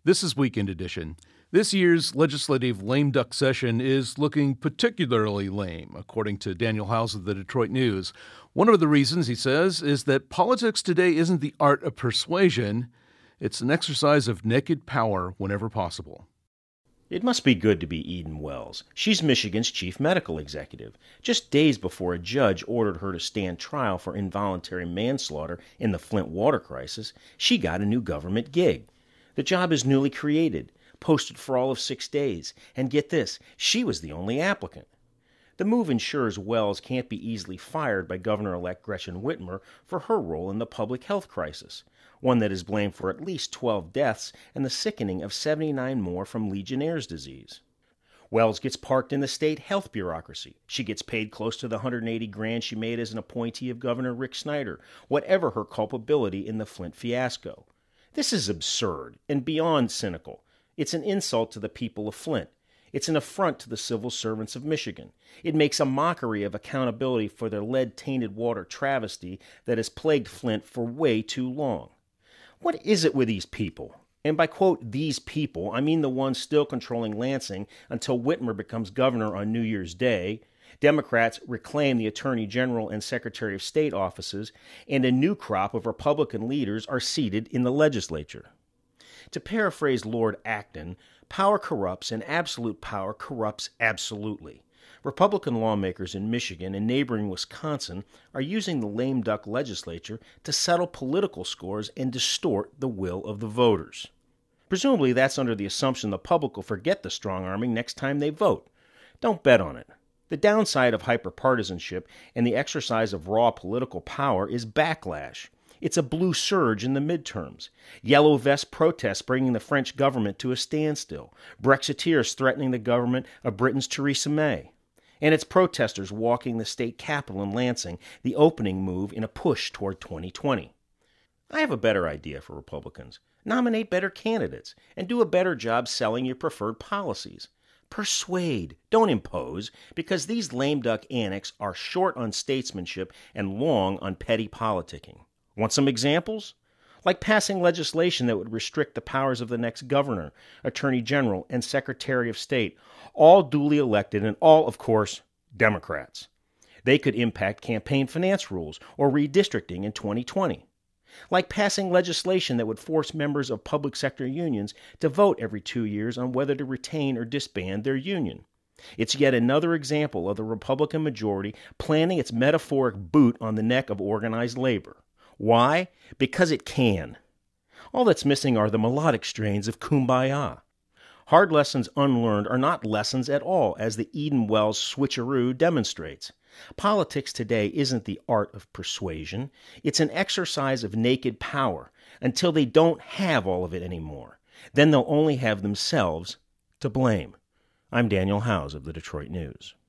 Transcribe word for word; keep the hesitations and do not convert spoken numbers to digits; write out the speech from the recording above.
This is Weekend Edition. This year's legislative lame duck session is looking particularly lame, according to Daniel Howes of the Detroit News. One of the reasons, he says, is that politics today isn't the art of persuasion. It's an exercise of naked power whenever possible. It must be good to be Eden Wells. She's Michigan's chief medical executive. Just days before a judge ordered her to stand trial for involuntary manslaughter in the Flint water crisis, she got a new government gig. The job is newly created, posted for all of six days, and get this, she was the only applicant. The move ensures Wells can't be easily fired by Governor-elect Gretchen Whitmer for her role in the public health crisis, one that is blamed for at least twelve deaths and the sickening of seventy-nine more from Legionnaire's disease. Wells gets parked in the state health bureaucracy. She gets paid close to the one hundred eighty grand she made as an appointee of Governor Rick Snyder, whatever her culpability in the Flint fiasco. This is absurd and beyond cynical. It's an insult to the people of Flint. It's an affront to the civil servants of Michigan. It makes a mockery of accountability for their lead-tainted water travesty that has plagued Flint for way too long. What is it with these people? And by, quote, these people, I mean the ones still controlling Lansing until Whitmer becomes governor on New Year's Day. Democrats reclaim the Attorney General and Secretary of State offices, and a new crop of Republican leaders are seated in the legislature. To paraphrase Lord Acton, power corrupts and absolute power corrupts absolutely. Republican lawmakers in Michigan and neighboring Wisconsin are using the lame duck legislature to settle political scores and distort the will of the voters. Presumably that's under the assumption the public will forget the strong-arming next time they vote. Don't bet on it. The downside of hyperpartisanship and the exercise of raw political power is backlash. It's a blue surge in the midterms. Yellow vest protests bringing the French government to a standstill. Brexiteers threatening the government of Britain's Theresa May. And it's protesters walking the state capitol in Lansing, the opening move in a push toward twenty twenty. I have a better idea for Republicans. Nominate better candidates and do a better job selling your preferred policies. Persuade, don't impose, because these lame duck annex are short on statesmanship and long on petty politicking. Want some examples? Like passing legislation that would restrict the powers of the next governor, attorney general, and secretary of state, all duly elected and all, of course, Democrats. They could impact campaign finance rules or redistricting in twenty twenty. Like passing legislation that would force members of public sector unions to vote every two years on whether to retain or disband their union. It's yet another example of the Republican majority planting its metaphoric boot on the neck of organized labor. Why? Because it can. All that's missing are the melodic strains of Kumbaya. Hard lessons unlearned are not lessons at all, as the Eden Wells switcheroo demonstrates. Politics today isn't the art of persuasion. It's an exercise of naked power until they don't have all of it anymore. Then they'll only have themselves to blame. I'm Daniel Howes of the Detroit News.